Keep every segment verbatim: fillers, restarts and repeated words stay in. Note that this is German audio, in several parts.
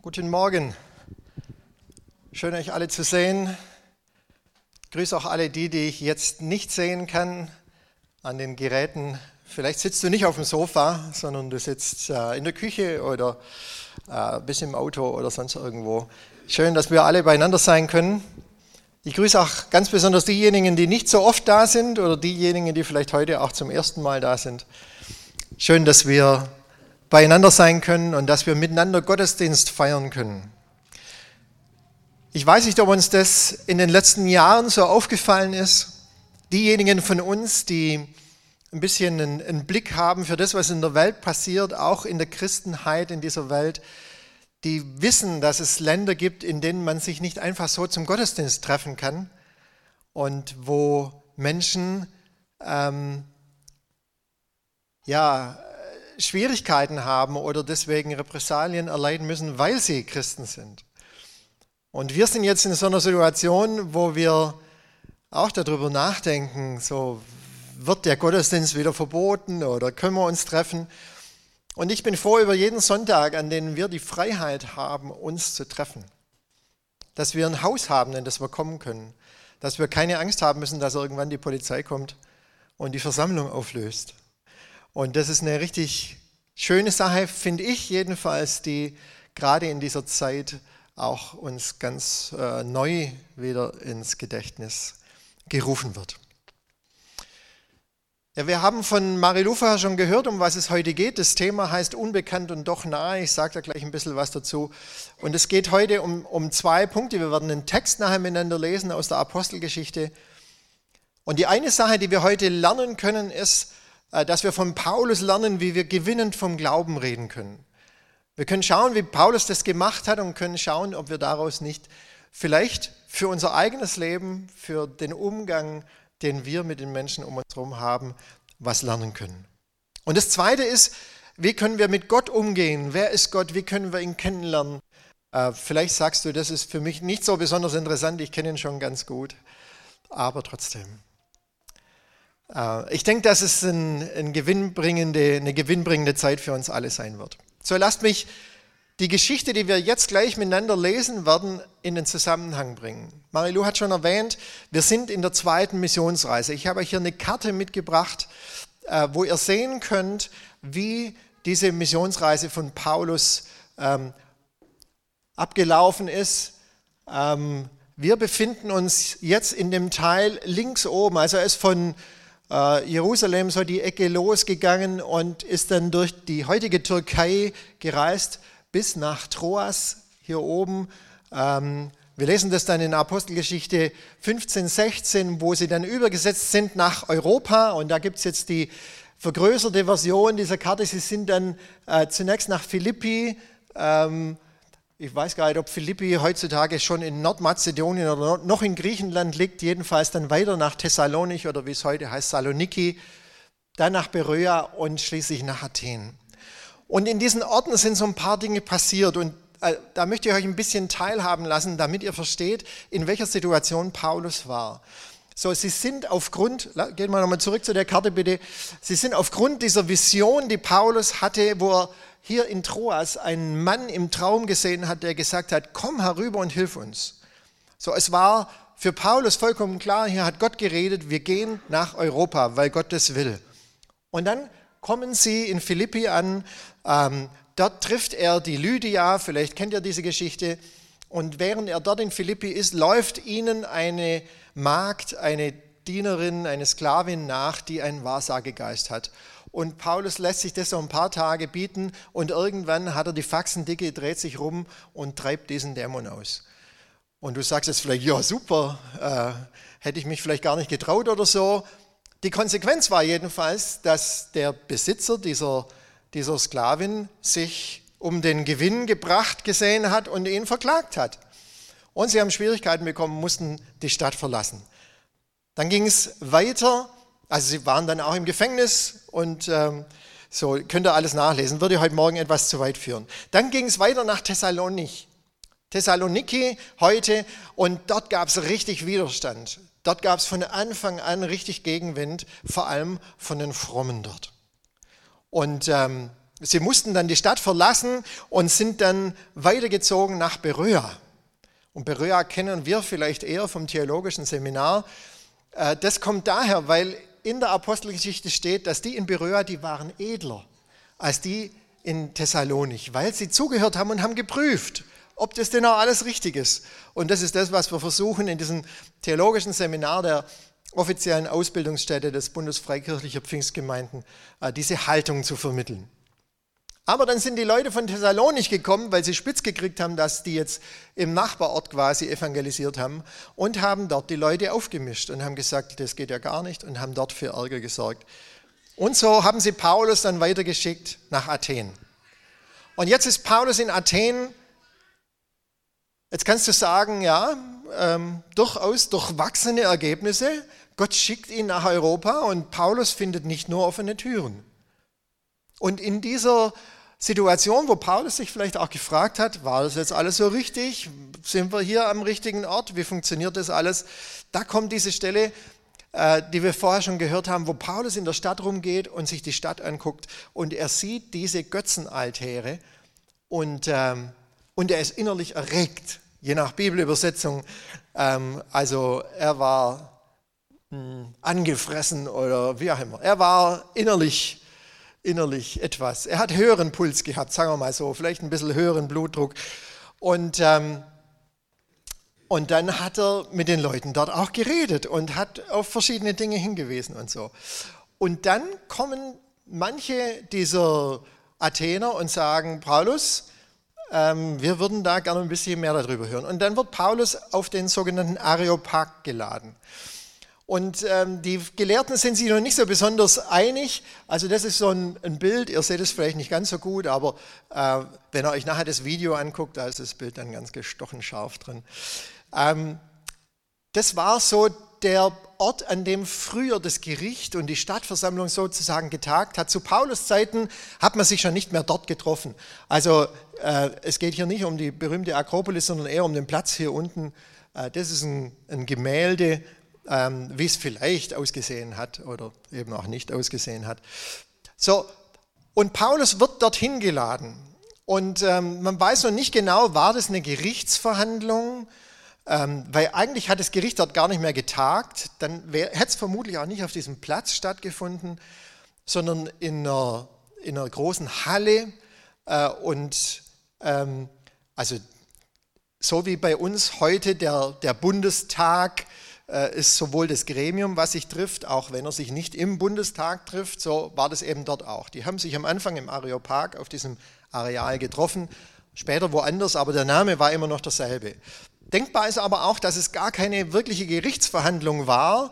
Guten Morgen. Schön, euch alle zu sehen. Ich grüße auch alle die, die ich jetzt nicht sehen kann an den Geräten. Vielleicht sitzt du nicht auf dem Sofa, sondern du sitzt äh, in der Küche oder äh, bist im Auto oder sonst irgendwo. Schön, dass wir alle beieinander sein können. Ich grüße auch ganz besonders diejenigen, die nicht so oft da sind oder diejenigen, die vielleicht heute auch zum ersten Mal da sind. Schön, dass wir beieinander sein können und dass wir miteinander Gottesdienst feiern können. Ich weiß nicht, ob uns das in den letzten Jahren so aufgefallen ist. Diejenigen von uns, die ein bisschen einen, einen Blick haben für das, was in der Welt passiert, auch in der Christenheit in dieser Welt, die wissen, dass es Länder gibt, in denen man sich nicht einfach so zum Gottesdienst treffen kann und wo Menschen ähm, ja, Schwierigkeiten haben oder deswegen Repressalien erleiden müssen, weil sie Christen sind. Und wir sind jetzt in so einer Situation, wo wir auch darüber nachdenken, so wird der Gottesdienst wieder verboten oder können wir uns treffen? Und ich bin froh über jeden Sonntag, an dem wir die Freiheit haben, uns zu treffen. Dass wir ein Haus haben, in das wir kommen können. Dass wir keine Angst haben müssen, dass irgendwann die Polizei kommt und die Versammlung auflöst. Und das ist eine richtig schöne Sache, finde ich jedenfalls, die gerade in dieser Zeit auch uns ganz äh, neu wieder ins Gedächtnis gerufen wird. Ja, wir haben von Marilu vorher schon gehört, um was es heute geht. Das Thema heißt Unbekannt und doch nahe. Ich sage da gleich ein bisschen was dazu. Und es geht heute um, um zwei Punkte. Wir werden einen Text nachher miteinander lesen aus der Apostelgeschichte. Und die eine Sache, die wir heute lernen können, ist, dass wir von Paulus lernen, wie wir gewinnend vom Glauben reden können. Wir können schauen, wie Paulus das gemacht hat und können schauen, ob wir daraus nicht vielleicht für unser eigenes Leben, für den Umgang, den wir mit den Menschen um uns herum haben, was lernen können. Und das Zweite ist, wie können wir mit Gott umgehen? Wer ist Gott? Wie können wir ihn kennenlernen? Äh, vielleicht sagst du, das ist für mich nicht so besonders interessant, ich kenne ihn schon ganz gut, aber trotzdem. Ich denke, dass es ein, ein gewinnbringende, eine gewinnbringende Zeit für uns alle sein wird. So, lasst mich die Geschichte, die wir jetzt gleich miteinander lesen werden, in den Zusammenhang bringen. Marilu hat schon erwähnt, wir sind in der zweiten Missionsreise. Ich habe euch hier eine Karte mitgebracht, wo ihr sehen könnt, wie diese Missionsreise von Paulus ähm, abgelaufen ist. Ähm, wir befinden uns jetzt in dem Teil links oben, also er ist von Jerusalem so die Ecke losgegangen und ist dann durch die heutige Türkei gereist bis nach Troas hier oben. Wir lesen das dann in Apostelgeschichte fünfzehn, sechzehn, wo sie dann übergesetzt sind nach Europa. Und da gibt es jetzt die vergrößerte Version dieser Karte. Sie sind dann zunächst nach Philippi. Ich weiß gar nicht, ob Philippi heutzutage schon in Nordmazedonien oder noch in Griechenland liegt, jedenfalls dann weiter nach Thessalonich oder wie es heute heißt, Saloniki, dann nach Beröa und schließlich nach Athen. Und in diesen Orten sind so ein paar Dinge passiert und äh, da möchte ich euch ein bisschen teilhaben lassen, damit ihr versteht, in welcher Situation Paulus war. So, sie sind aufgrund, gehen wir nochmal zurück zu der Karte bitte, sie sind aufgrund dieser Vision, die Paulus hatte, wo er hier in Troas einen Mann im Traum gesehen hat, der gesagt hat, komm herüber und hilf uns. So, es war für Paulus vollkommen klar, hier hat Gott geredet, wir gehen nach Europa, weil Gott das will. Und dann kommen sie in Philippi an, ähm, dort trifft er die Lydia, vielleicht kennt ihr diese Geschichte, und während er dort in Philippi ist, läuft ihnen eine Magd, eine Dienerin, eine Sklavin nach, die einen Wahrsagegeist hat. Und Paulus lässt sich das so ein paar Tage bieten und irgendwann hat er die Faxen dicke, dreht sich rum und treibt diesen Dämon aus. Und du sagst jetzt vielleicht, ja super, äh, hätte ich mich vielleicht gar nicht getraut oder so. Die Konsequenz war jedenfalls, dass der Besitzer dieser, dieser Sklavin sich um den Gewinn gebracht gesehen hat und ihn verklagt hat. Und sie haben Schwierigkeiten bekommen, mussten die Stadt verlassen. Dann ging es weiter. Also sie waren dann auch im Gefängnis und ähm, so könnt ihr alles nachlesen, würde heute Morgen etwas zu weit führen. Dann ging es weiter nach Thessalonich, Thessaloniki heute und dort gab es richtig Widerstand. Dort gab es von Anfang an richtig Gegenwind, vor allem von den Frommen dort. Und ähm, sie mussten dann die Stadt verlassen und sind dann weitergezogen nach Beröa. Und Beröa kennen wir vielleicht eher vom theologischen Seminar. Das kommt daher, weil in der Apostelgeschichte steht, dass die in Beröa, die waren edler als die in Thessalonich, weil sie zugehört haben und haben geprüft, ob das denn auch alles richtig ist. Und das ist das, was wir versuchen in diesem theologischen Seminar der offiziellen Ausbildungsstätte des Bundes Freikirchlicher Pfingstgemeinden, diese Haltung zu vermitteln. Aber dann sind die Leute von Thessalonich gekommen, weil sie spitz gekriegt haben, dass die jetzt im Nachbarort quasi evangelisiert haben und haben dort die Leute aufgemischt und haben gesagt, das geht ja gar nicht und haben dort für Ärger gesorgt. Und so haben sie Paulus dann weitergeschickt nach Athen. Und jetzt ist Paulus in Athen. Jetzt kannst du sagen, ja, ähm, durchaus durchwachsene Ergebnisse. Gott schickt ihn nach Europa und Paulus findet nicht nur offene Türen. Und in dieser Situation, wo Paulus sich vielleicht auch gefragt hat, war das jetzt alles so richtig? Sind wir hier am richtigen Ort? Wie funktioniert das alles? Da kommt diese Stelle, äh, die wir vorher schon gehört haben, wo Paulus in der Stadt rumgeht und sich die Stadt anguckt und er sieht diese Götzenaltäre und, ähm, und er ist innerlich erregt, je nach Bibelübersetzung. Ähm, also er war mh, angefressen oder wie auch immer. Er war innerlich innerlich etwas. Er hat höheren Puls gehabt, sagen wir mal so, vielleicht ein bisschen höheren Blutdruck. Und, ähm, und dann hat er mit den Leuten dort auch geredet und hat auf verschiedene Dinge hingewiesen und so. Und dann kommen manche dieser Athener und sagen, Paulus, ähm, wir würden da gerne ein bisschen mehr darüber hören. Und dann wird Paulus auf den sogenannten Areopag geladen. Und ähm, die Gelehrten sind sich noch nicht so besonders einig. Also das ist so ein, ein Bild, ihr seht es vielleicht nicht ganz so gut, aber äh, wenn ihr euch nachher das Video anguckt, da ist das Bild dann ganz gestochen scharf drin. Ähm, das war so der Ort, an dem früher das Gericht und die Stadtversammlung sozusagen getagt hat. Zu Paulus Zeiten hat man sich schon nicht mehr dort getroffen. Also äh, es geht hier nicht um die berühmte Akropolis, sondern eher um den Platz hier unten. Äh, das ist ein, ein Gemälde, Ähm, wie es vielleicht ausgesehen hat oder eben auch nicht ausgesehen hat. So, und Paulus wird dorthin geladen. Und ähm, man weiß noch nicht genau, war das eine Gerichtsverhandlung? Ähm, weil eigentlich hat das Gericht dort gar nicht mehr getagt. Dann hätte es vermutlich auch nicht auf diesem Platz stattgefunden, sondern in einer, in einer großen Halle. Äh, und ähm, also so wie bei uns heute der, der Bundestag ist sowohl das Gremium, was sich trifft, auch wenn er sich nicht im Bundestag trifft, so war das eben dort auch. Die haben sich am Anfang im Areopag auf diesem Areal getroffen, später woanders, aber der Name war immer noch derselbe. Denkbar ist aber auch, dass es gar keine wirkliche Gerichtsverhandlung war.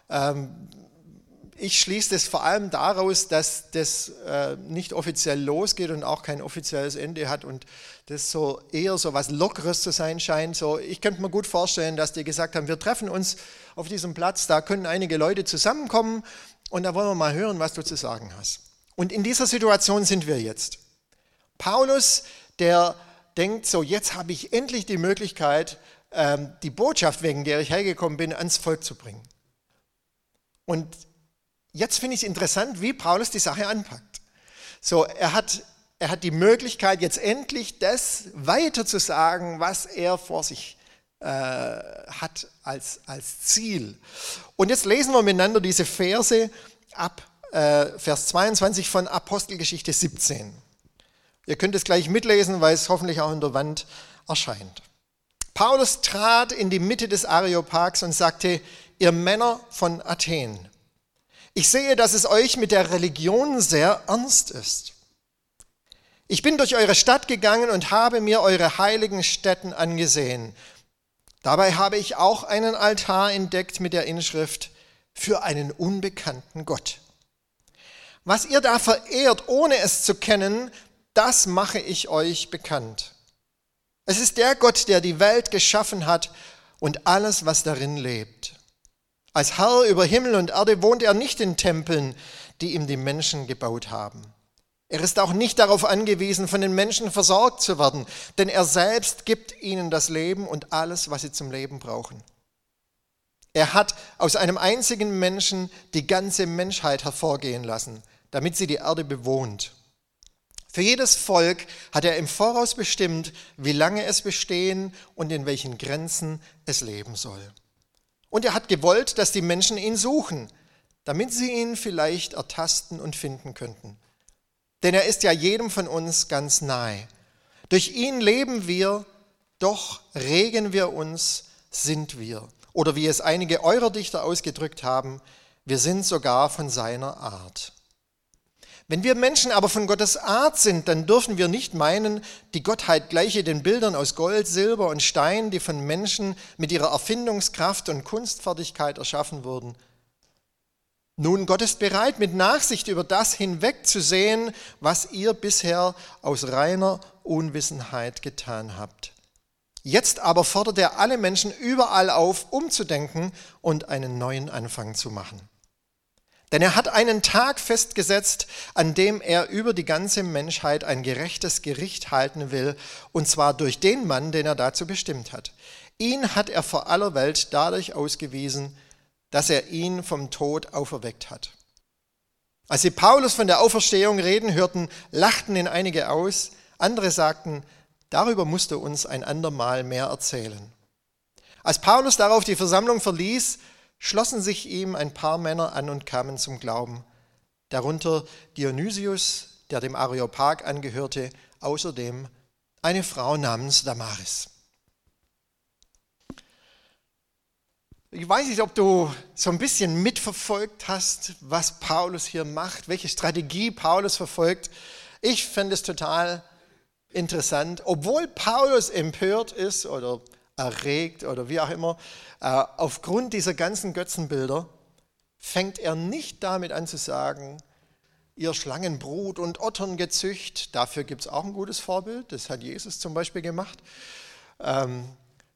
Ich schließe das vor allem daraus, dass das nicht offiziell losgeht und auch kein offizielles Ende hat und das so eher so was Lockeres zu sein scheint. So, ich könnte mir gut vorstellen, dass die gesagt haben, wir treffen uns auf diesem Platz, da können einige Leute zusammenkommen und da wollen wir mal hören, was du zu sagen hast. Und in dieser Situation sind wir jetzt. Paulus, der denkt so, jetzt habe ich endlich die Möglichkeit, die Botschaft, wegen der ich hergekommen bin, ans Volk zu bringen. Und jetzt finde ich es interessant, wie Paulus die Sache anpackt. So, er hat Er hat die Möglichkeit, jetzt endlich das weiter zu sagen, was er vor sich äh, hat als, als Ziel. Und jetzt lesen wir miteinander diese Verse ab äh, Vers zweiundzwanzig von Apostelgeschichte siebzehn. Ihr könnt es gleich mitlesen, weil es hoffentlich auch in der Wand erscheint. Paulus trat in die Mitte des Areopags und sagte, ihr Männer von Athen, ich sehe, dass es euch mit der Religion sehr ernst ist. Ich bin durch eure Stadt gegangen und habe mir eure heiligen Stätten angesehen. Dabei habe ich auch einen Altar entdeckt mit der Inschrift für einen unbekannten Gott. Was ihr da verehrt, ohne es zu kennen, das mache ich euch bekannt. Es ist der Gott, der die Welt geschaffen hat und alles, was darin lebt. Als Herr über Himmel und Erde wohnt er nicht in Tempeln, die ihm die Menschen gebaut haben. Er ist auch nicht darauf angewiesen, von den Menschen versorgt zu werden, denn er selbst gibt ihnen das Leben und alles, was sie zum Leben brauchen. Er hat aus einem einzigen Menschen die ganze Menschheit hervorgehen lassen, damit sie die Erde bewohnt. Für jedes Volk hat er im Voraus bestimmt, wie lange es bestehen und in welchen Grenzen es leben soll. Und er hat gewollt, dass die Menschen ihn suchen, damit sie ihn vielleicht ertasten und finden könnten. Denn er ist ja jedem von uns ganz nahe. Durch ihn leben wir, doch regen wir uns, sind wir. Oder wie es einige eurer Dichter ausgedrückt haben, wir sind sogar von seiner Art. Wenn wir Menschen aber von Gottes Art sind, dann dürfen wir nicht meinen, die Gottheit gleiche den Bildern aus Gold, Silber und Stein, die von Menschen mit ihrer Erfindungskraft und Kunstfertigkeit erschaffen wurden. Nun, Gott ist bereit, mit Nachsicht über das hinwegzusehen, was ihr bisher aus reiner Unwissenheit getan habt. Jetzt aber fordert er alle Menschen überall auf, umzudenken und einen neuen Anfang zu machen. Denn er hat einen Tag festgesetzt, an dem er über die ganze Menschheit ein gerechtes Gericht halten will, und zwar durch den Mann, den er dazu bestimmt hat. Ihn hat er vor aller Welt dadurch ausgewiesen, dass er ihn vom Tod auferweckt hat. Als sie Paulus von der Auferstehung reden hörten, lachten ihn einige aus, andere sagten, darüber musst du uns ein andermal mehr erzählen. Als Paulus darauf die Versammlung verließ, schlossen sich ihm ein paar Männer an und kamen zum Glauben, darunter Dionysius, der dem Areopag angehörte, außerdem eine Frau namens Damaris. Ich weiß nicht, ob du so ein bisschen mitverfolgt hast, was Paulus hier macht, welche Strategie Paulus verfolgt. Ich finde es total interessant, obwohl Paulus empört ist oder erregt oder wie auch immer, äh, aufgrund dieser ganzen Götzenbilder, fängt er nicht damit an zu sagen, ihr Schlangenbrut und Otterngezücht, dafür gibt es auch ein gutes Vorbild, das hat Jesus zum Beispiel gemacht. Ähm,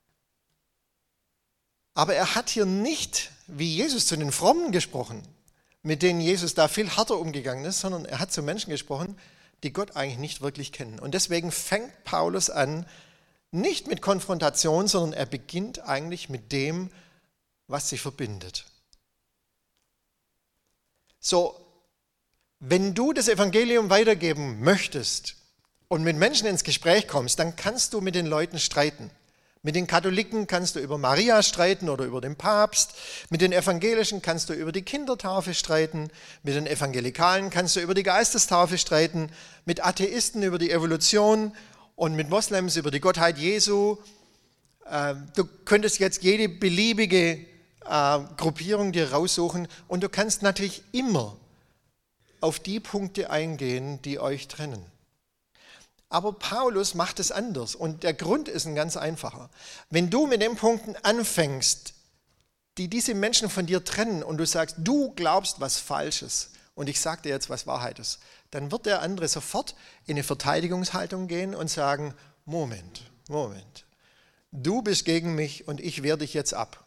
aber er hat hier nicht, wie Jesus zu den Frommen gesprochen, mit denen Jesus da viel härter umgegangen ist, sondern er hat zu Menschen gesprochen, die Gott eigentlich nicht wirklich kennen. Und deswegen fängt Paulus an, nicht mit Konfrontation, sondern er beginnt eigentlich mit dem, was sie verbindet. So, wenn du das Evangelium weitergeben möchtest und mit Menschen ins Gespräch kommst, dann kannst du mit den Leuten streiten. Mit den Katholiken kannst du über Maria streiten oder über den Papst. Mit den Evangelischen kannst du über die Kindertaufe streiten. Mit den Evangelikalen kannst du über die Geistestaufe streiten. Mit Atheisten über die Evolution. Und mit Moslems über die Gottheit Jesu. Du könntest jetzt jede beliebige Gruppierung dir raussuchen und du kannst natürlich immer auf die Punkte eingehen, die euch trennen. Aber Paulus macht es anders und der Grund ist ein ganz einfacher. Wenn du mit den Punkten anfängst, die diese Menschen von dir trennen und du sagst, du glaubst was Falsches und ich sage dir jetzt, was Wahrheit ist, dann wird der andere sofort in eine Verteidigungshaltung gehen und sagen, Moment, Moment, du bist gegen mich und ich wehre dich jetzt ab.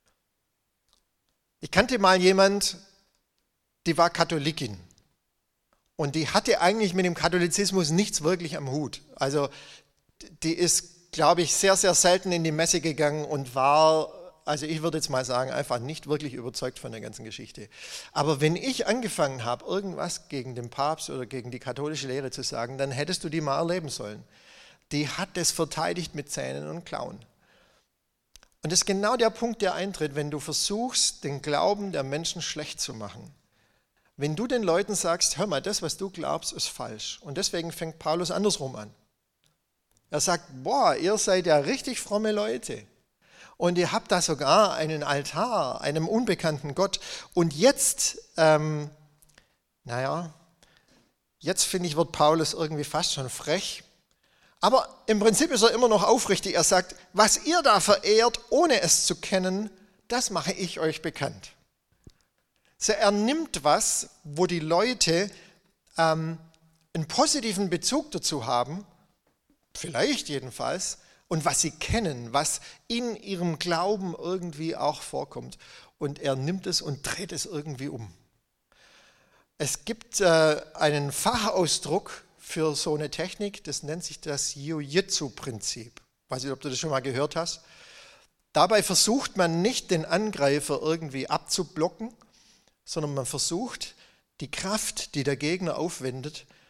Ich kannte mal jemand, die war Katholikin und die hatte eigentlich mit dem Katholizismus nichts wirklich am Hut. Also die ist, glaube ich, sehr, sehr selten in die Messe gegangen und war, also ich würde jetzt mal sagen, einfach nicht wirklich überzeugt von der ganzen Geschichte. Aber wenn ich angefangen habe, irgendwas gegen den Papst oder gegen die katholische Lehre zu sagen, dann hättest du die mal erleben sollen. Die hat das verteidigt mit Zähnen und Klauen. Und das ist genau der Punkt, der eintritt, wenn du versuchst, den Glauben der Menschen schlecht zu machen. Wenn du den Leuten sagst, hör mal, das, was du glaubst, ist falsch. Und deswegen fängt Paulus andersrum an. Er sagt, boah, ihr seid ja richtig fromme Leute. Und ihr habt da sogar einen Altar, einem unbekannten Gott. Und jetzt, ähm, naja, jetzt finde ich, wird Paulus irgendwie fast schon frech. Aber im Prinzip ist er immer noch aufrichtig. Er sagt, was ihr da verehrt, ohne es zu kennen, das mache ich euch bekannt. So, er nimmt was, wo die Leute ähm, einen positiven Bezug dazu haben, vielleicht jedenfalls, und was sie kennen, was in ihrem Glauben irgendwie auch vorkommt. Und er nimmt es und dreht es irgendwie um. Es gibt äh, einen Fachausdruck für so eine Technik, das nennt sich das Jiu-Jitsu-Prinzip. Ich weiß nicht, ob du das schon mal gehört hast. Dabei versucht man nicht, den Angreifer irgendwie abzublocken, sondern man versucht, die Kraft, die der Gegner aufwendet,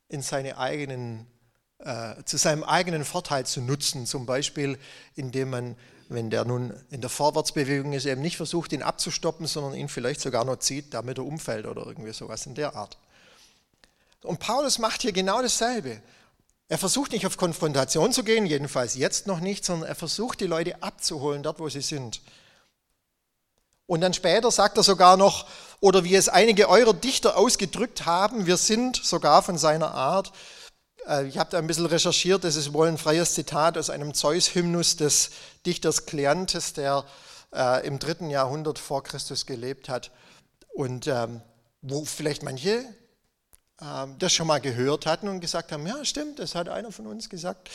in seine eigenen, äh, zu seinem eigenen Vorteil zu nutzen. Zum Beispiel, indem man, wenn der nun in der Vorwärtsbewegung ist, eben nicht versucht, ihn abzustoppen, sondern ihn vielleicht sogar noch zieht, damit er umfällt oder irgendwie sowas in der Art. Und Paulus macht hier genau dasselbe. Er versucht nicht auf Konfrontation zu gehen, jedenfalls jetzt noch nicht, sondern er versucht, die Leute abzuholen, dort wo sie sind. Und dann später sagt er sogar noch, oder wie es einige eurer Dichter ausgedrückt haben, wir sind sogar von seiner Art. Ich habe da ein bisschen recherchiert, das ist wohl ein freies Zitat aus einem Zeus-Hymnus des Dichters Kleanthes, der äh, im dritten Jahrhundert vor Christus gelebt hat. Und ähm, wo vielleicht manche äh, das schon mal gehört hatten und gesagt haben, ja stimmt, das hat einer von uns gesagt.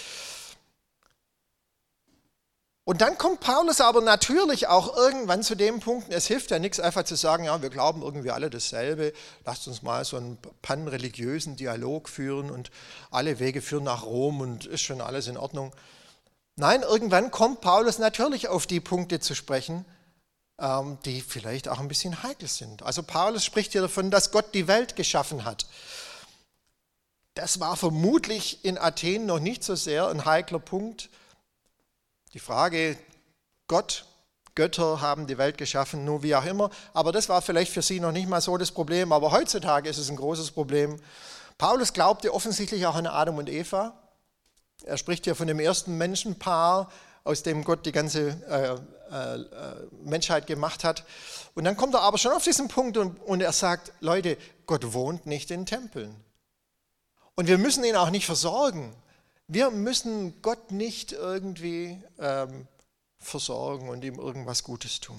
Und dann kommt Paulus aber natürlich auch irgendwann zu dem Punkt, es hilft ja nichts einfach zu sagen, ja, wir glauben irgendwie alle dasselbe, lasst uns mal so einen panreligiösen Dialog führen und alle Wege führen nach Rom und ist schon alles in Ordnung. Nein, irgendwann kommt Paulus natürlich auf die Punkte zu sprechen, die vielleicht auch ein bisschen heikel sind. Also Paulus spricht hier davon, dass Gott die Welt geschaffen hat. Das war vermutlich in Athen noch nicht so sehr ein heikler Punkt. Die Frage, Gott, Götter haben die Welt geschaffen, nur wie auch immer, aber das war vielleicht für sie noch nicht mal so das Problem, aber heutzutage ist es ein großes Problem. Paulus glaubte offensichtlich auch an Adam und Eva. Er spricht hier von dem ersten Menschenpaar, aus dem Gott die ganze äh, äh, Menschheit gemacht hat. Und dann kommt er aber schon auf diesen Punkt und, und er sagt, Leute, Gott wohnt nicht in Tempeln. Und wir müssen ihn auch nicht versorgen. Wir müssen Gott nicht irgendwie ähm, versorgen und ihm irgendwas Gutes tun.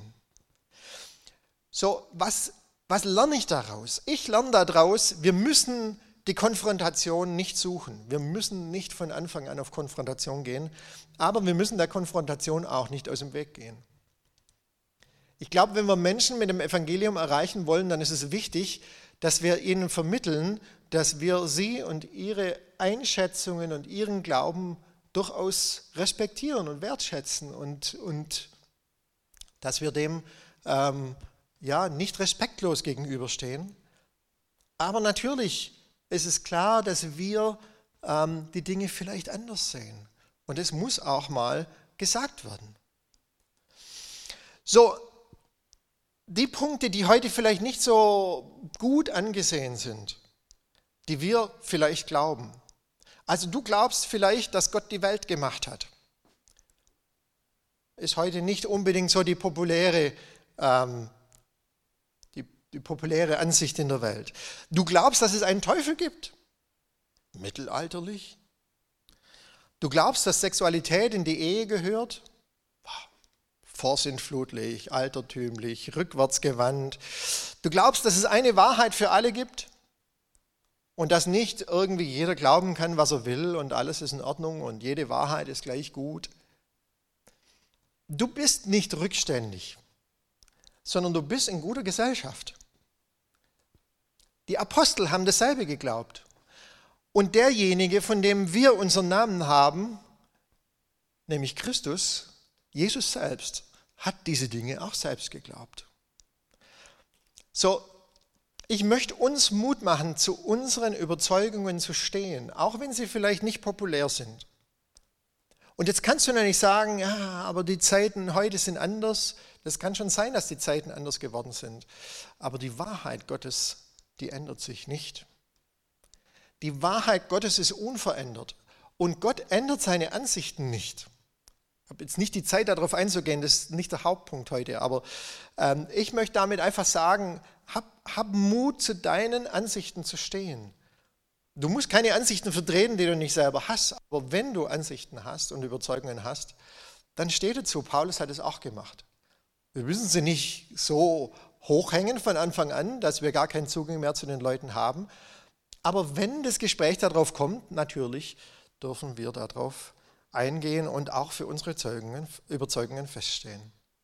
So, was, was lerne ich daraus? Ich lerne daraus, wir müssen die Konfrontation nicht suchen. Wir müssen nicht von Anfang an auf Konfrontation gehen, aber wir müssen der Konfrontation auch nicht aus dem Weg gehen. Ich glaube, wenn wir Menschen mit dem Evangelium erreichen wollen, dann ist es wichtig, dass wir ihnen vermitteln, dass wir sie und ihre Einschätzungen und ihren Glauben durchaus respektieren und wertschätzen und, und dass wir dem ähm, ja, nicht respektlos gegenüberstehen. Aber natürlich ist es klar, dass wir ähm, die Dinge vielleicht anders sehen. Und es muss auch mal gesagt werden. So, die Punkte, die heute vielleicht nicht so gut angesehen sind, die wir vielleicht glauben. Also du glaubst vielleicht, dass Gott die Welt gemacht hat. Ist heute nicht unbedingt so die populäre, ähm, die, die populäre Ansicht in der Welt. Du glaubst, dass es einen Teufel gibt. Mittelalterlich. Du glaubst, dass Sexualität in die Ehe gehört. Vorsintflutlich, altertümlich, rückwärtsgewandt. Du glaubst, dass es eine Wahrheit für alle gibt. Und dass nicht irgendwie jeder glauben kann, was er will und alles ist in Ordnung und jede Wahrheit ist gleich gut. Du bist nicht rückständig, sondern du bist in guter Gesellschaft. Die Apostel haben dasselbe geglaubt. Und derjenige, von dem wir unseren Namen haben, nämlich Christus, Jesus selbst, hat diese Dinge auch selbst geglaubt. So, ich möchte uns Mut machen, zu unseren Überzeugungen zu stehen, auch wenn sie vielleicht nicht populär sind. Und jetzt kannst du nicht sagen, ja, aber die Zeiten heute sind anders. Das kann schon sein, dass die Zeiten anders geworden sind. Aber die Wahrheit Gottes, die ändert sich nicht. Die Wahrheit Gottes ist unverändert. Und Gott ändert seine Ansichten nicht. Ich habe jetzt nicht die Zeit, darauf einzugehen, das ist nicht der Hauptpunkt heute. Aber ähm, ich möchte damit einfach sagen, hab, hab Mut, zu deinen Ansichten zu stehen. Du musst keine Ansichten vertreten, die du nicht selber hast. Aber wenn du Ansichten hast und Überzeugungen hast, dann steh dazu. Paulus hat es auch gemacht. Wir müssen sie nicht so hochhängen von Anfang an, dass wir gar keinen Zugang mehr zu den Leuten haben. Aber wenn das Gespräch darauf kommt, natürlich dürfen wir darauf eingehen und auch für unsere Überzeugungen feststehen.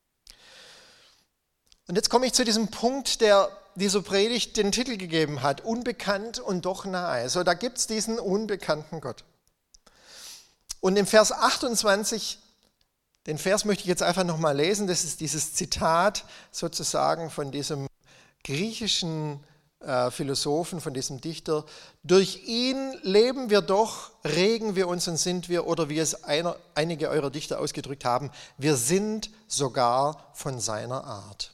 Und jetzt komme ich zu diesem Punkt, der dieser Predigt den Titel gegeben hat, unbekannt und doch nahe. So, da gibt es diesen unbekannten Gott. Und im Vers achtundzwanzig, den Vers möchte ich jetzt einfach nochmal lesen, das ist dieses Zitat sozusagen von diesem griechischen äh, Philosophen, von diesem Dichter, durch ihn leben wir doch, regen wir uns und sind wir, oder wie es einer, einige eurer Dichter ausgedrückt haben, wir sind sogar von seiner Art.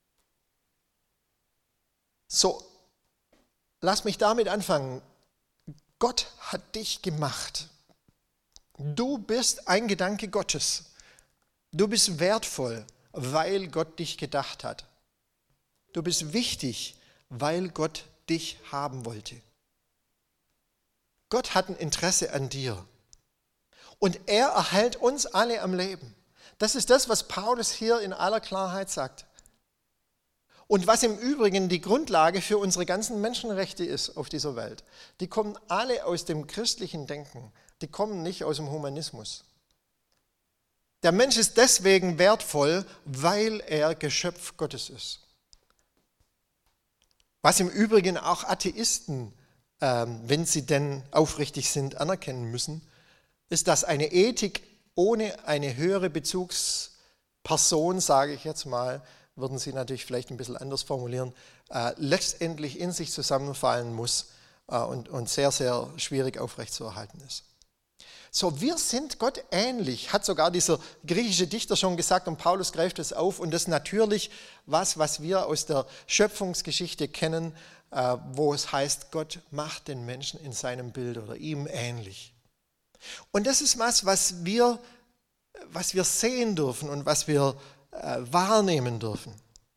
So, lass mich damit anfangen. Gott hat dich gemacht. Du bist ein Gedanke Gottes. Du bist wertvoll, weil Gott dich gedacht hat. Du bist wichtig, weil Gott dich haben wollte. Gott hat ein Interesse an dir. Und er erhält uns alle am Leben. Das ist das, was Paulus hier in aller Klarheit sagt. Und was im Übrigen die Grundlage für unsere ganzen Menschenrechte ist auf dieser Welt. Die kommen alle aus dem christlichen Denken. Die kommen nicht aus dem Humanismus. Der Mensch ist deswegen wertvoll, weil er Geschöpf Gottes ist. Was im Übrigen auch Atheisten, ähm, wenn sie denn aufrichtig sind, anerkennen müssen, ist, dass eine Ethik ohne eine höhere Bezugsperson, sage ich jetzt mal, würden sie natürlich vielleicht ein bisschen anders formulieren, äh, letztendlich in sich zusammenfallen muss äh, und, und sehr, sehr schwierig aufrechtzuerhalten ist. So, wir sind Gott ähnlich, hat sogar dieser griechische Dichter schon gesagt, und Paulus greift es auf, und das ist natürlich was, was wir aus der Schöpfungsgeschichte kennen, äh, wo es heißt, Gott macht den Menschen in seinem Bild oder ihm ähnlich. Und das ist was, was wir, was wir sehen dürfen und was wir äh, wahrnehmen dürfen.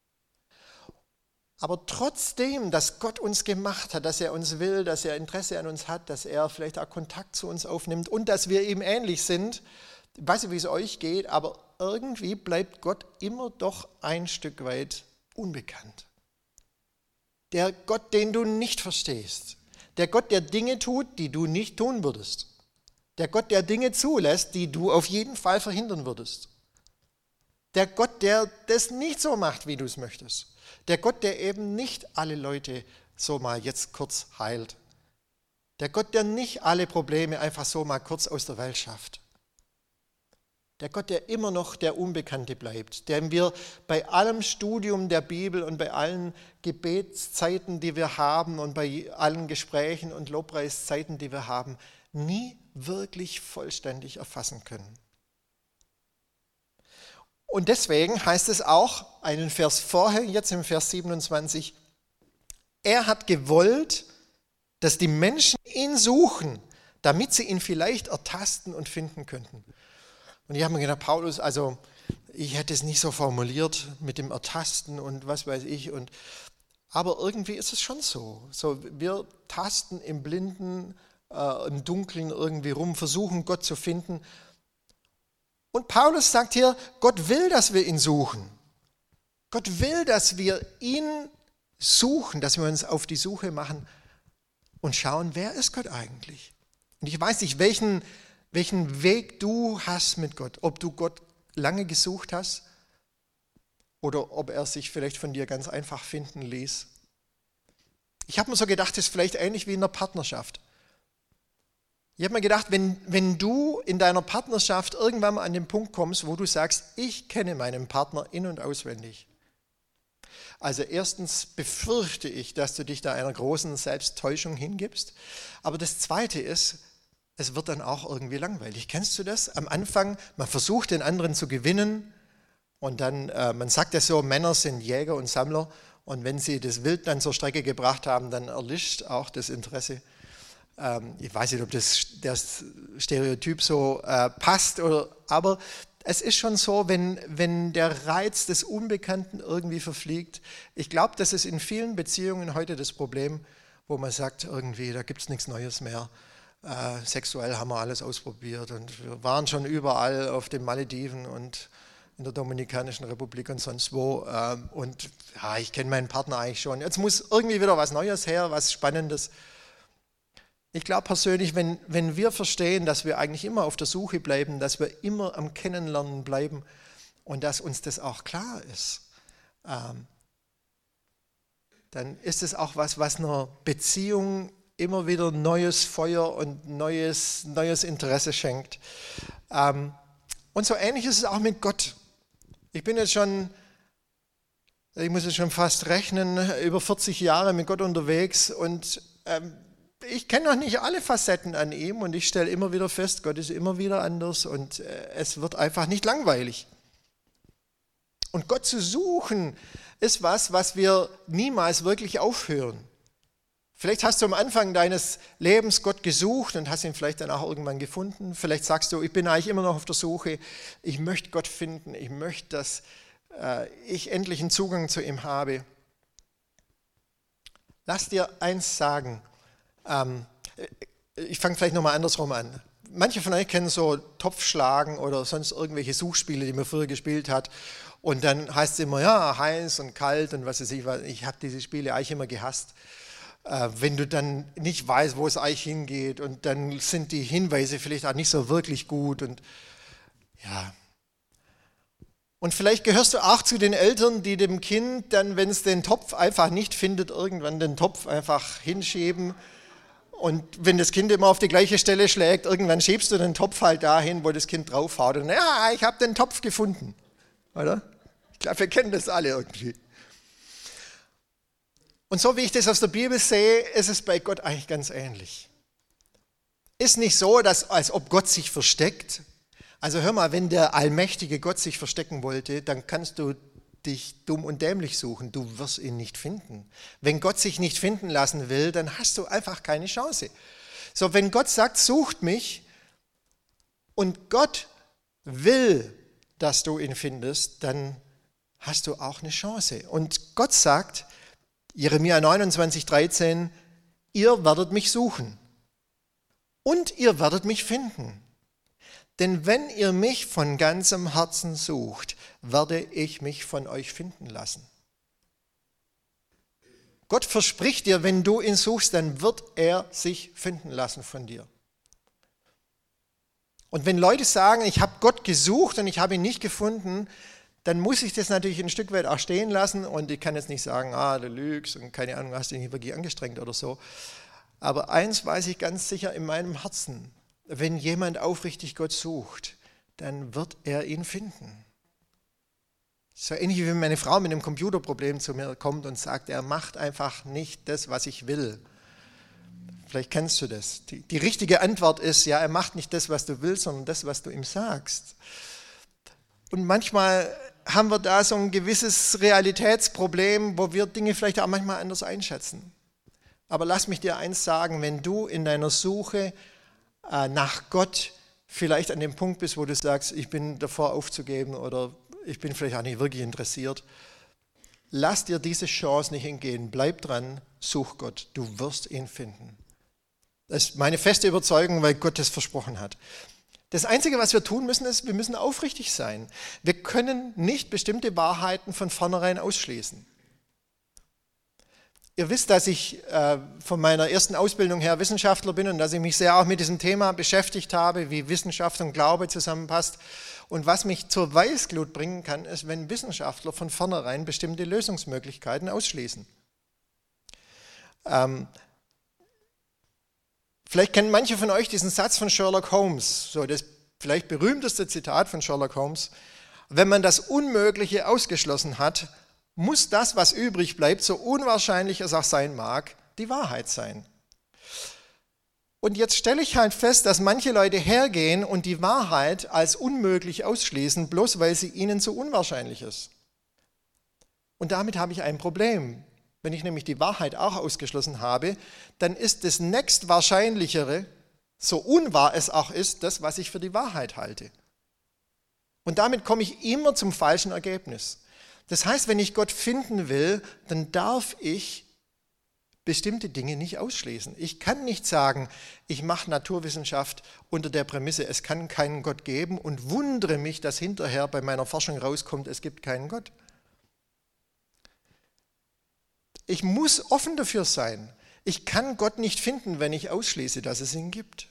Aber trotzdem, dass Gott uns gemacht hat, dass er uns will, dass er Interesse an uns hat, dass er vielleicht auch Kontakt zu uns aufnimmt und dass wir ihm ähnlich sind, ich weiß nicht, wie es euch geht, aber irgendwie bleibt Gott immer doch ein Stück weit unbekannt. Der Gott, den du nicht verstehst. Der Gott, der Dinge tut, die du nicht tun würdest. Der Gott, der Dinge zulässt, die du auf jeden Fall verhindern würdest. Der Gott, der das nicht so macht, wie du es möchtest. Der Gott, der eben nicht alle Leute so mal jetzt kurz heilt. Der Gott, der nicht alle Probleme einfach so mal kurz aus der Welt schafft. Der Gott, der immer noch der Unbekannte bleibt, den wir bei allem Studium der Bibel und bei allen Gebetszeiten, die wir haben und bei allen Gesprächen und Lobpreiszeiten, die wir haben, nie wirklich vollständig erfassen können. Und deswegen heißt es auch, einen Vers vorher, jetzt im Vers siebenundzwanzig, er hat gewollt, dass die Menschen ihn suchen, damit sie ihn vielleicht ertasten und finden könnten. Und ich habe mir gedacht, Paulus, also ich hätte es nicht so formuliert mit dem Ertasten und was weiß ich. Und, aber irgendwie ist es schon so. so wir tasten im Blinden, äh, im Dunkeln irgendwie rum, versuchen Gott zu finden. Und Paulus sagt hier, Gott will, dass wir ihn suchen. Gott will, dass wir ihn suchen, dass wir uns auf die Suche machen und schauen, wer ist Gott eigentlich? Und ich weiß nicht, welchen, welchen Weg du hast mit Gott. Ob du Gott lange gesucht hast oder ob er sich vielleicht von dir ganz einfach finden ließ. Ich habe mir so gedacht, das ist vielleicht ähnlich wie in einer Partnerschaft. Ich habe mir gedacht, wenn, wenn du in deiner Partnerschaft irgendwann mal an den Punkt kommst, wo du sagst, ich kenne meinen Partner in- und auswendig. Also erstens befürchte ich, dass du dich da einer großen Selbsttäuschung hingibst. Aber das Zweite ist, es wird dann auch irgendwie langweilig. Kennst du das? Am Anfang, man versucht den anderen zu gewinnen und dann, äh, man sagt ja so, Männer sind Jäger und Sammler und wenn sie das Wild dann zur Strecke gebracht haben, dann erlischt auch das Interesse. Ich weiß nicht, ob das, das Stereotyp so äh, passt, oder, aber es ist schon so, wenn, wenn der Reiz des Unbekannten irgendwie verfliegt. Ich glaube, das ist in vielen Beziehungen heute das Problem, wo man sagt, irgendwie, da gibt es nichts Neues mehr. Äh, sexuell haben wir alles ausprobiert und wir waren schon überall auf den Malediven und in der Dominikanischen Republik und sonst wo. Äh, und ja, ich kenne meinen Partner eigentlich schon. Jetzt muss irgendwie wieder was Neues her, was Spannendes. Ich glaube persönlich, wenn, wenn wir verstehen, dass wir eigentlich immer auf der Suche bleiben, dass wir immer am Kennenlernen bleiben und dass uns das auch klar ist, ähm, dann ist es auch was, was einer Beziehung immer wieder neues Feuer und neues, neues Interesse schenkt. Ähm, und so ähnlich ist es auch mit Gott. Ich bin jetzt schon Ich muss es schon fast rechnen, über vierzig Jahre mit Gott unterwegs und ähm, ich kenne noch nicht alle Facetten an ihm und ich stelle immer wieder fest, Gott ist immer wieder anders und äh, es wird einfach nicht langweilig. Und Gott zu suchen ist was, was wir niemals wirklich aufhören. Vielleicht hast du am Anfang deines Lebens Gott gesucht und hast ihn vielleicht dann auch irgendwann gefunden. Vielleicht sagst du, ich bin eigentlich immer noch auf der Suche, ich möchte Gott finden, ich möchte, dass äh, ich endlich einen Zugang zu ihm habe. Lass dir eins sagen, ähm, ich fange vielleicht nochmal andersrum an. Manche von euch kennen so Topfschlagen oder sonst irgendwelche Suchspiele, die man früher gespielt hat. Und dann heißt es immer, ja, heiß und kalt und was weiß ich. Ich habe diese Spiele eigentlich immer gehasst. Äh, wenn du dann nicht weißt, wo es eigentlich hingeht und dann sind die Hinweise vielleicht auch nicht so wirklich gut. Und ja. Und vielleicht gehörst du auch zu den Eltern, die dem Kind dann, wenn es den Topf einfach nicht findet, irgendwann den Topf einfach hinschieben. Und wenn das Kind immer auf die gleiche Stelle schlägt, irgendwann schiebst du den Topf halt dahin, wo das Kind draufhaut. Und ja, ich habe den Topf gefunden. Oder? Ich glaube, wir kennen das alle irgendwie. Und so wie ich das aus der Bibel sehe, ist es bei Gott eigentlich ganz ähnlich. Ist nicht so, dass, als ob Gott sich versteckt. Also hör mal, wenn der allmächtige Gott sich verstecken wollte, dann kannst du dich dumm und dämlich suchen. Du wirst ihn nicht finden. Wenn Gott sich nicht finden lassen will, dann hast du einfach keine Chance. So, wenn Gott sagt, sucht mich und Gott will, dass du ihn findest, dann hast du auch eine Chance. Und Gott sagt, Jeremia neunundzwanzig, dreizehn, ihr werdet mich suchen und ihr werdet mich finden. Denn wenn ihr mich von ganzem Herzen sucht, werde ich mich von euch finden lassen. Gott verspricht dir, wenn du ihn suchst, dann wird er sich finden lassen von dir. Und wenn Leute sagen, ich habe Gott gesucht und ich habe ihn nicht gefunden, dann muss ich das natürlich ein Stück weit auch stehen lassen und ich kann jetzt nicht sagen, ah, du lügst und keine Ahnung, hast dich nicht wirklich angestrengt oder so. Aber eins weiß ich ganz sicher in meinem Herzen, wenn jemand aufrichtig Gott sucht, dann wird er ihn finden. So ähnlich wie wenn meine Frau mit einem Computerproblem zu mir kommt und sagt, er macht einfach nicht das, was ich will. Vielleicht kennst du das. Die, die richtige Antwort ist, ja, er macht nicht das, was du willst, sondern das, was du ihm sagst. Und manchmal haben wir da so ein gewisses Realitätsproblem, wo wir Dinge vielleicht auch manchmal anders einschätzen. Aber lass mich dir eins sagen, wenn du in deiner Suche äh, nach Gott vielleicht an dem Punkt bist, wo du sagst, ich bin davor aufzugeben oder ich bin vielleicht auch nicht wirklich interessiert, lass dir diese Chance nicht entgehen. Bleib dran, such Gott, du wirst ihn finden. Das ist meine feste Überzeugung, weil Gott das versprochen hat. Das Einzige, was wir tun müssen, ist, wir müssen aufrichtig sein. Wir können nicht bestimmte Wahrheiten von vornherein ausschließen. Ihr wisst, dass ich äh, von meiner ersten Ausbildung her Wissenschaftler bin und dass ich mich sehr auch mit diesem Thema beschäftigt habe, wie Wissenschaft und Glaube zusammenpasst. Und was mich zur Weißglut bringen kann, ist, wenn Wissenschaftler von vornherein bestimmte Lösungsmöglichkeiten ausschließen. Ähm, Vielleicht kennen manche von euch diesen Satz von Sherlock Holmes, so das vielleicht berühmteste Zitat von Sherlock Holmes. Wenn man das Unmögliche ausgeschlossen hat, muss das, was übrig bleibt, so unwahrscheinlich es auch sein mag, die Wahrheit sein. Und jetzt stelle ich halt fest, dass manche Leute hergehen und die Wahrheit als unmöglich ausschließen, bloß weil sie ihnen so unwahrscheinlich ist. Und damit habe ich ein Problem. Wenn ich nämlich die Wahrheit auch ausgeschlossen habe, dann ist das nächstwahrscheinlichere, so unwahr es auch ist, das, was ich für die Wahrheit halte. Und damit komme ich immer zum falschen Ergebnis. Das heißt, wenn ich Gott finden will, dann darf ich bestimmte Dinge nicht ausschließen. Ich kann nicht sagen, ich mache Naturwissenschaft unter der Prämisse, es kann keinen Gott geben und wundere mich, dass hinterher bei meiner Forschung rauskommt, es gibt keinen Gott. Ich muss offen dafür sein. Ich kann Gott nicht finden, wenn ich ausschließe, dass es ihn gibt.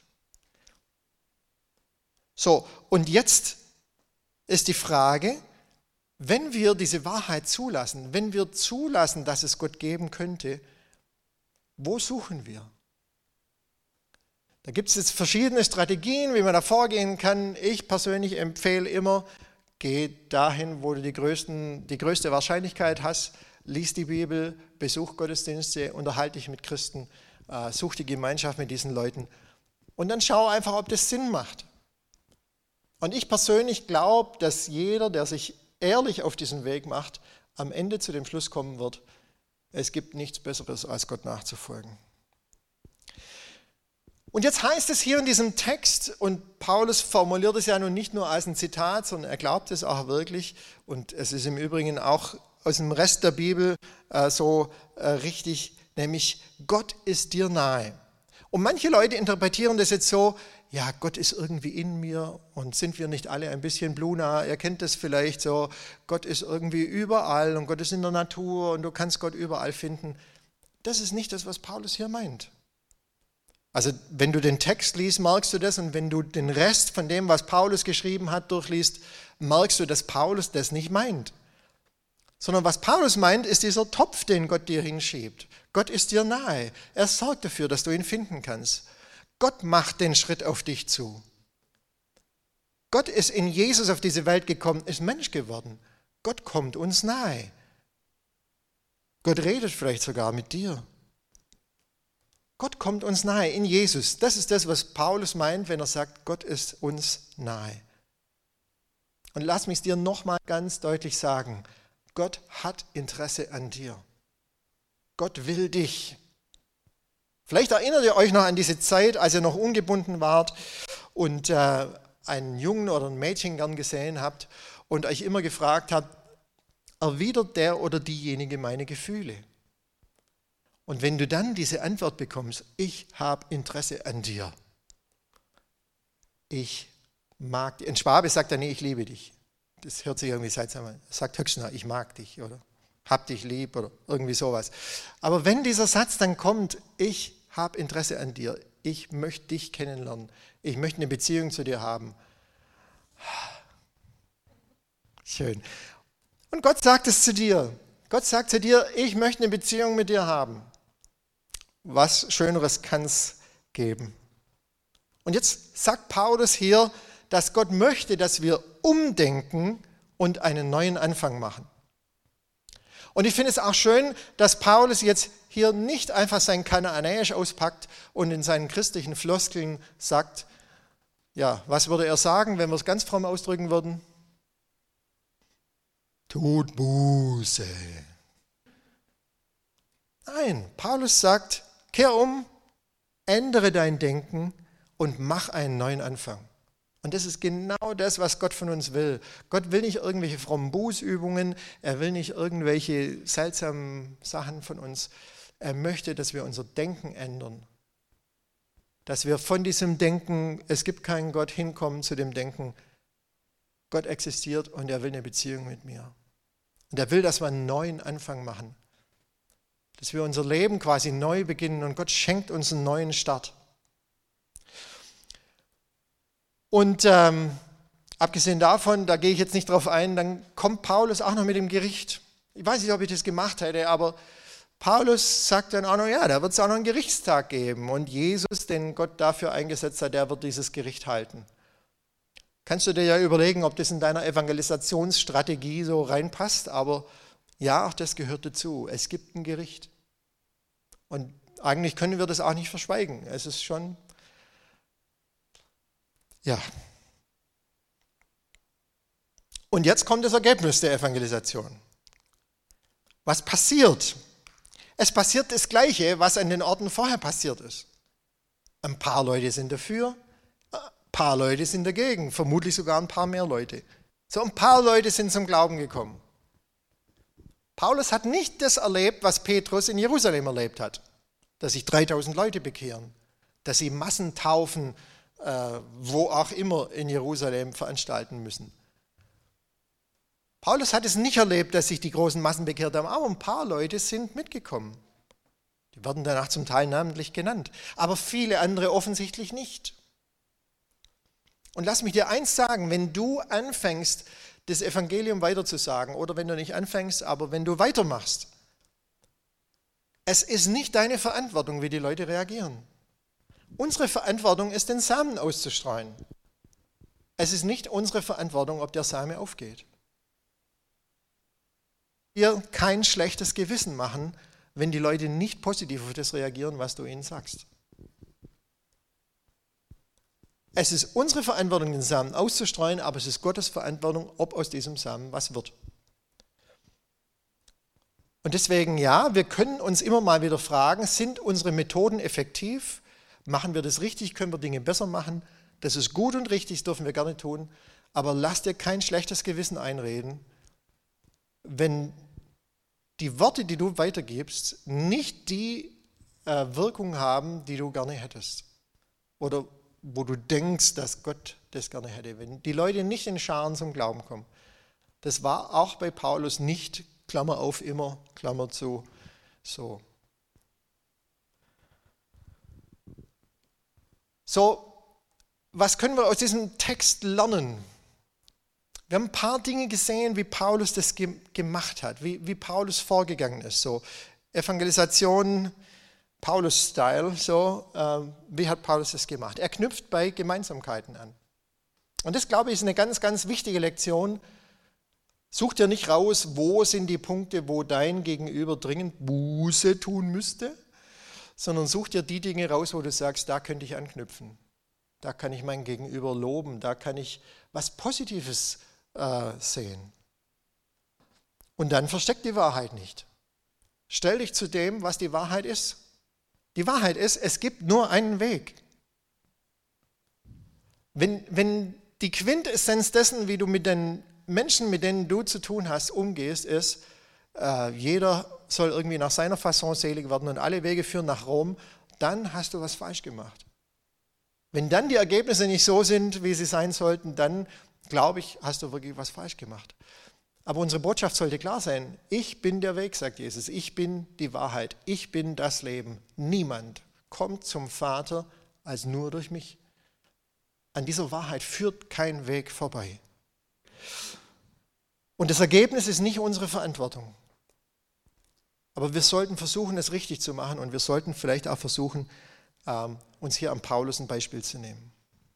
So, und jetzt ist die Frage, wenn wir diese Wahrheit zulassen, wenn wir zulassen, dass es Gott geben könnte, wo suchen wir? Da gibt es jetzt verschiedene Strategien, wie man da vorgehen kann. Ich persönlich empfehle immer, geh dahin, wo du die, größten, die größte Wahrscheinlichkeit hast, lies die Bibel, besuch Gottesdienste, unterhalte dich mit Christen, äh, such die Gemeinschaft mit diesen Leuten und dann schau einfach, ob das Sinn macht. Und ich persönlich glaube, dass jeder, der sich ehrlich auf diesen Weg macht, am Ende zu dem Schluss kommen wird, es gibt nichts Besseres, als Gott nachzufolgen. Und jetzt heißt es hier in diesem Text, und Paulus formuliert es ja nun nicht nur als ein Zitat, sondern er glaubt es auch wirklich, und es ist im Übrigen auch aus dem Rest der Bibel äh, so äh, richtig, nämlich Gott ist dir nahe. Und manche Leute interpretieren das jetzt so, ja, Gott ist irgendwie in mir und sind wir nicht alle ein bisschen Bluna? Ihr kennt das vielleicht so, Gott ist irgendwie überall und Gott ist in der Natur und du kannst Gott überall finden. Das ist nicht das, was Paulus hier meint. Also wenn du den Text liest, merkst du das, und wenn du den Rest von dem, was Paulus geschrieben hat, durchliest, merkst du, dass Paulus das nicht meint. Sondern was Paulus meint, ist dieser Topf, den Gott dir hinschiebt. Gott ist dir nahe. Er sorgt dafür, dass du ihn finden kannst. Gott macht den Schritt auf dich zu. Gott ist in Jesus auf diese Welt gekommen, ist Mensch geworden. Gott kommt uns nahe. Gott redet vielleicht sogar mit dir. Gott kommt uns nahe in Jesus. Das ist das, was Paulus meint, wenn er sagt, Gott ist uns nahe. Und lass mich es dir nochmal ganz deutlich sagen. Gott hat Interesse an dir. Gott will dich. Vielleicht erinnert ihr euch noch an diese Zeit, als ihr noch ungebunden wart und äh, einen Jungen oder ein Mädchen gern gesehen habt und euch immer gefragt habt, erwidert der oder diejenige meine Gefühle? Und wenn du dann diese Antwort bekommst, ich habe Interesse an dir. Ich mag dich. Ein Schwabe sagt dann, nee, ich liebe dich. Das hört sich irgendwie seltsam an. Er sagt höchstens, ich mag dich oder hab dich lieb oder irgendwie sowas. Aber wenn dieser Satz dann kommt, ich habe Interesse an dir, ich möchte dich kennenlernen, ich möchte eine Beziehung zu dir haben. Schön. Und Gott sagt es zu dir. Gott sagt zu dir, ich möchte eine Beziehung mit dir haben. Was Schöneres kann es geben? Und jetzt sagt Paulus hier, dass Gott möchte, dass wir umdenken und einen neuen Anfang machen. Und ich finde es auch schön, dass Paulus jetzt hier nicht einfach sein Kanaanäisch auspackt und in seinen christlichen Floskeln sagt, ja, was würde er sagen, wenn wir es ganz fromm ausdrücken würden? Tut Buße. Nein, Paulus sagt, kehr um, ändere dein Denken und mach einen neuen Anfang. Und das ist genau das, was Gott von uns will. Gott will nicht irgendwelche frommen Bußübungen, er will nicht irgendwelche seltsamen Sachen von uns. Er möchte, dass wir unser Denken ändern. Dass wir von diesem Denken, es gibt keinen Gott, hinkommen zu dem Denken, Gott existiert und er will eine Beziehung mit mir. Und er will, dass wir einen neuen Anfang machen. Dass wir unser Leben quasi neu beginnen und Gott schenkt uns einen neuen Start. Und ähm, abgesehen davon, da gehe ich jetzt nicht drauf ein, dann kommt Paulus auch noch mit dem Gericht. Ich weiß nicht, ob ich das gemacht hätte, aber Paulus sagt dann auch noch, ja, da wird es auch noch einen Gerichtstag geben. Und Jesus, den Gott dafür eingesetzt hat, der wird dieses Gericht halten. Kannst du dir ja überlegen, ob das in deiner Evangelisationsstrategie so reinpasst, aber ja, auch das gehört dazu. Es gibt ein Gericht. Und eigentlich können wir das auch nicht verschweigen. Es ist schon... Ja. Und jetzt kommt das Ergebnis der Evangelisation. Was passiert? Es passiert das Gleiche, was an den Orten vorher passiert ist. Ein paar Leute sind dafür, ein paar Leute sind dagegen, vermutlich sogar ein paar mehr Leute. So ein paar Leute sind zum Glauben gekommen. Paulus hat nicht das erlebt, was Petrus in Jerusalem erlebt hat, dass sich dreitausend Leute bekehren, dass sie Massentaufen wo auch immer in Jerusalem veranstalten müssen. Paulus hat es nicht erlebt, dass sich die großen Massen bekehrt haben, aber ein paar Leute sind mitgekommen. Die werden danach zum Teil namentlich genannt, aber viele andere offensichtlich nicht. Und lass mich dir eins sagen, wenn du anfängst, das Evangelium weiterzusagen, oder wenn du nicht anfängst, aber wenn du weitermachst, es ist nicht deine Verantwortung, wie die Leute reagieren. Unsere Verantwortung ist, den Samen auszustreuen. Es ist nicht unsere Verantwortung, ob der Same aufgeht. Wir kein schlechtes Gewissen machen, wenn die Leute nicht positiv auf das reagieren, was du ihnen sagst. Es ist unsere Verantwortung, den Samen auszustreuen, aber es ist Gottes Verantwortung, ob aus diesem Samen was wird. Und deswegen, ja, wir können uns immer mal wieder fragen, sind unsere Methoden effektiv? Machen wir das richtig? Können wir Dinge besser machen? Das ist gut und richtig, das dürfen wir gerne tun. Aber lass dir kein schlechtes Gewissen einreden, wenn die Worte, die du weitergibst, nicht die äh, Wirkung haben, die du gerne hättest. Oder wo du denkst, dass Gott das gerne hätte. Wenn die Leute nicht in Scharen zum Glauben kommen. Das war auch bei Paulus nicht, Klammer auf, immer, Klammer zu, so. So, was können wir aus diesem Text lernen? Wir haben ein paar Dinge gesehen, wie Paulus das ge- gemacht hat, wie, wie Paulus vorgegangen ist. So Evangelisation, Paulus-Style, so, äh, wie hat Paulus das gemacht? Er knüpft bei Gemeinsamkeiten an. Und das, glaube ich, ist eine ganz, ganz wichtige Lektion. Such dir nicht raus, wo sind die Punkte, wo dein Gegenüber dringend Buße tun müsste, sondern such dir die Dinge raus, wo du sagst, da könnte ich anknüpfen. Da kann ich mein Gegenüber loben, da kann ich was Positives äh, sehen. Und dann versteck die Wahrheit nicht. Stell dich zu dem, was die Wahrheit ist. Die Wahrheit ist, es gibt nur einen Weg. Wenn, wenn die Quintessenz dessen, wie du mit den Menschen, mit denen du zu tun hast, umgehst, ist, äh, jeder soll irgendwie nach seiner Fasson selig werden und alle Wege führen nach Rom, dann hast du was falsch gemacht. Wenn dann die Ergebnisse nicht so sind, wie sie sein sollten, dann, glaube ich, hast du wirklich was falsch gemacht. Aber unsere Botschaft sollte klar sein. Ich bin der Weg, sagt Jesus. Ich bin die Wahrheit. Ich bin das Leben. Niemand kommt zum Vater als nur durch mich. An dieser Wahrheit führt kein Weg vorbei. Und das Ergebnis ist nicht unsere Verantwortung. Aber wir sollten versuchen, es richtig zu machen und wir sollten vielleicht auch versuchen, uns hier am Paulus ein Beispiel zu nehmen.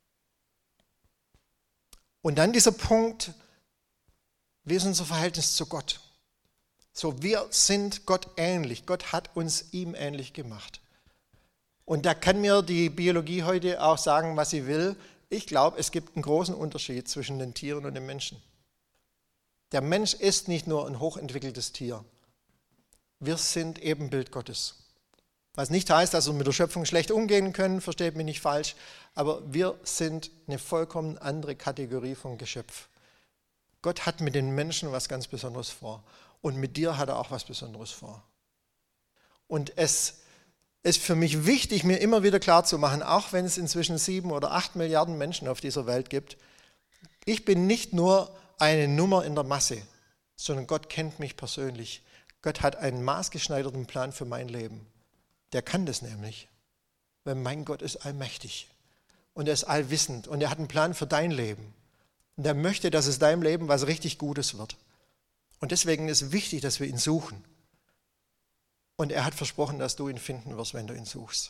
Und dann dieser Punkt, wie ist unser Verhältnis zu Gott? So, wir sind Gott ähnlich. Gott hat uns ihm ähnlich gemacht. Und da kann mir die Biologie heute auch sagen, was sie will. Ich glaube, es gibt einen großen Unterschied zwischen den Tieren und den Menschen. Der Mensch ist nicht nur ein hochentwickeltes Tier. Wir sind Ebenbild Gottes. Was nicht heißt, dass wir mit der Schöpfung schlecht umgehen können, versteht mich nicht falsch, aber wir sind eine vollkommen andere Kategorie von Geschöpf. Gott hat mit den Menschen was ganz Besonderes vor und mit dir hat er auch was Besonderes vor. Und es ist für mich wichtig, mir immer wieder klarzumachen, auch wenn es inzwischen sieben oder acht Milliarden Menschen auf dieser Welt gibt, ich bin nicht nur eine Nummer in der Masse, sondern Gott kennt mich persönlich. Gott hat einen maßgeschneiderten Plan für mein Leben. Der kann das nämlich, weil mein Gott ist allmächtig und er ist allwissend und er hat einen Plan für dein Leben. Und er möchte, dass es deinem Leben was richtig Gutes wird. Und deswegen ist es wichtig, dass wir ihn suchen. Und er hat versprochen, dass du ihn finden wirst, wenn du ihn suchst.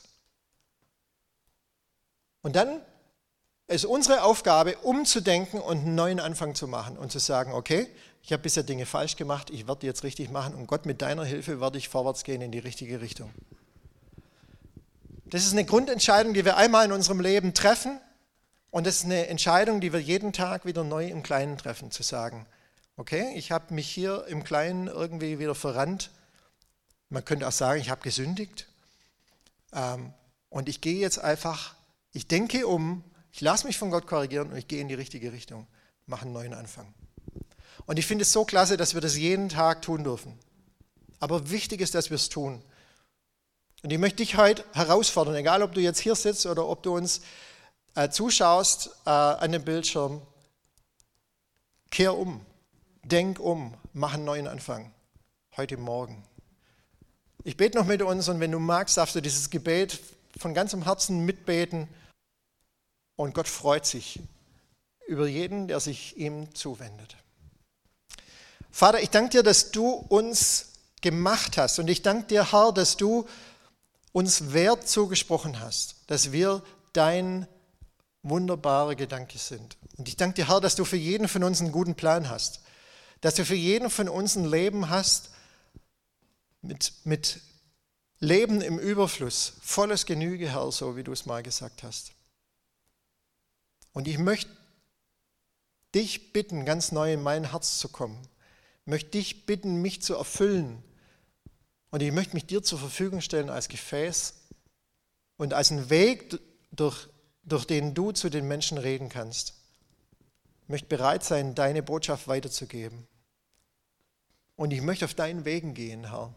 Und dann ist unsere Aufgabe, umzudenken und einen neuen Anfang zu machen und zu sagen, okay, ich habe bisher Dinge falsch gemacht, ich werde die jetzt richtig machen und Gott, mit deiner Hilfe werde ich vorwärts gehen in die richtige Richtung. Das ist eine Grundentscheidung, die wir einmal in unserem Leben treffen und das ist eine Entscheidung, die wir jeden Tag wieder neu im Kleinen treffen, zu sagen, okay, ich habe mich hier im Kleinen irgendwie wieder verrannt. Man könnte auch sagen, ich habe gesündigt ähm, und ich gehe jetzt einfach, ich denke um, ich lasse mich von Gott korrigieren und ich gehe in die richtige Richtung, mache einen neuen Anfang. Und ich finde es so klasse, dass wir das jeden Tag tun dürfen. Aber wichtig ist, dass wir es tun. Und ich möchte dich heute herausfordern, egal ob du jetzt hier sitzt oder ob du uns äh, zuschaust äh, an dem Bildschirm, kehr um, denk um, mach einen neuen Anfang, heute Morgen. Ich bete noch mit uns und wenn du magst, darfst du dieses Gebet von ganzem Herzen mitbeten und Gott freut sich über jeden, der sich ihm zuwendet. Vater, ich danke dir, dass du uns gemacht hast und ich danke dir, Herr, dass du uns Wert zugesprochen hast, dass wir dein wunderbarer Gedanke sind. Und ich danke dir, Herr, dass du für jeden von uns einen guten Plan hast. Dass du für jeden von uns ein Leben hast mit, mit Leben im Überfluss, volles Genüge, Herr, so wie du es mal gesagt hast. Und ich möchte dich bitten, ganz neu in mein Herz zu kommen. Ich möchte dich bitten, mich zu erfüllen. Und ich möchte mich dir zur Verfügung stellen als Gefäß und als einen Weg, durch, durch den du zu den Menschen reden kannst. Ich möchte bereit sein, deine Botschaft weiterzugeben. Und ich möchte auf deinen Wegen gehen, Herr.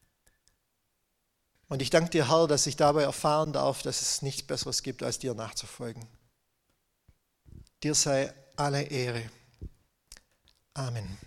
Und ich danke dir, Herr, dass ich dabei erfahren darf, dass es nichts Besseres gibt, als dir nachzufolgen. Dir sei alle Ehre. Amen.